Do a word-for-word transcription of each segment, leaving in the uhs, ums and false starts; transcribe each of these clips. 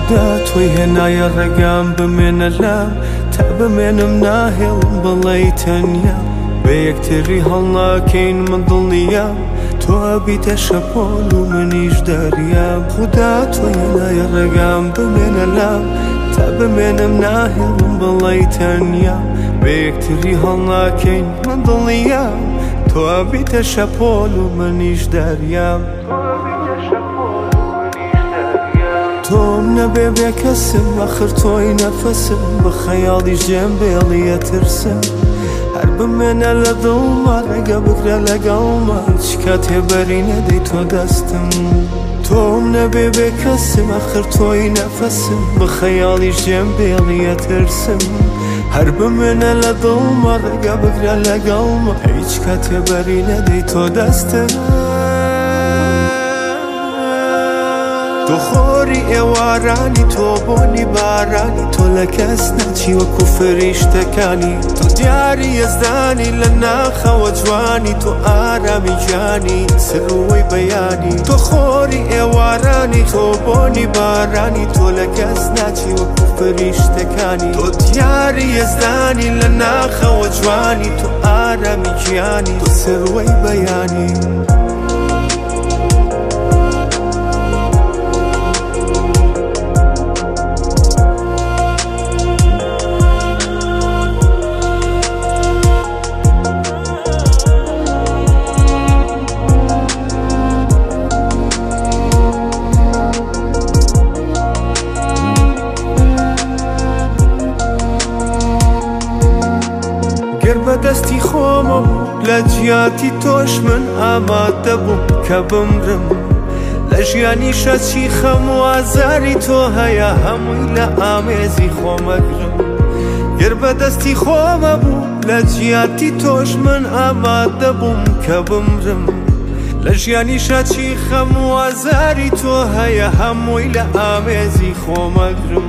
خدا تۆی هێنایە ڕێگام بمێنە لام تا بمێنم ناهێڵم بەڵێی تەنیا بە یەکتری هەڵناکەین من دڵنیام تۆ بیتە شەپۆل و منیش دەریام خدا تۆی هێنایە ڕێگام بمێنە لام تا بمێنم ناهێڵم بەڵێی تەنیا بە یەکتری هەڵناکەین من دڵنیام تۆ بیتە شەپۆل و منیش دەریام تۆم نەبێ بێ کەسم ئەخر تۆی نەفەسم بە خەیاڵی ژێم بێڵیە ترسم هەر بمێنە لە دڵما ڕێگە بگرە لەگەڵما هیچ کاتێ بەری نەدەی تۆ دەستم تۆم نەبێ بێ کەسم ئەخر تۆی نەفەسم بە خەیاڵی ژێم بێڵیە ترسم هەر بمێنە لە دڵما ڕێگە بگرە لەگەڵما هیچ کاتێ بەری نەدەی تۆ دەستم تۆ خۆری ئێوارانی تۆ بۆنی بارانی تۆ لە کەس ناچی وەکو فریشتەکانی تۆ دیاری یەزدانی لە ناخەوە جوانی تۆ ئارامی جانی سروەی بەیانی تۆ خۆری ئێوارانی تۆ بۆنی بارانی تۆ لە کەس ناچی وەکو فریشتەکانی تۆ دیاری یەزدانی لە ناخەوە جوانی تۆ ئارامی گیانی تۆ سروەی بەیانی بەدەستی خۆمە لە جیاتی تۆش من ئامادە بووم کە بمرم لە ژیانی شەچی خەم و ئازاری تۆ هەیە هەمووی لە ئامێزی خۆمەگرم گەر بەدەستی خۆمە بوو لە جیاتی تۆش من ئامادە بووم کە بمرم لە ژیانی شەچی خەم و ئازاری تۆ هەیە هەمووی لە ئامێزی خۆمەگرم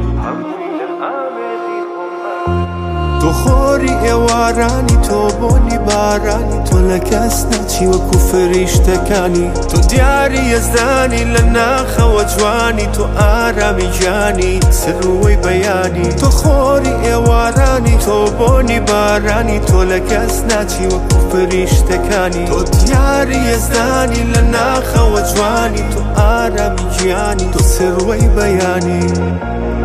تۆ خۆری ئێوارانی تۆ بۆنی بارانی تۆ لە کەس ناچی وەکو فریشتەکانی تۆ دیاری یەزدانی لە ناخەوە جوانی تۆ ئارامی گیانی سروەی بەیانی تۆ خۆری ئێوارانی تۆ بۆنی بارانی تۆ لە کەس ناچی وەکو فریشتەکانی تۆ دیاری یەزدانی لە ناخەوە جوانی تۆ ئارامی گیانی تۆ سروەی بەیانی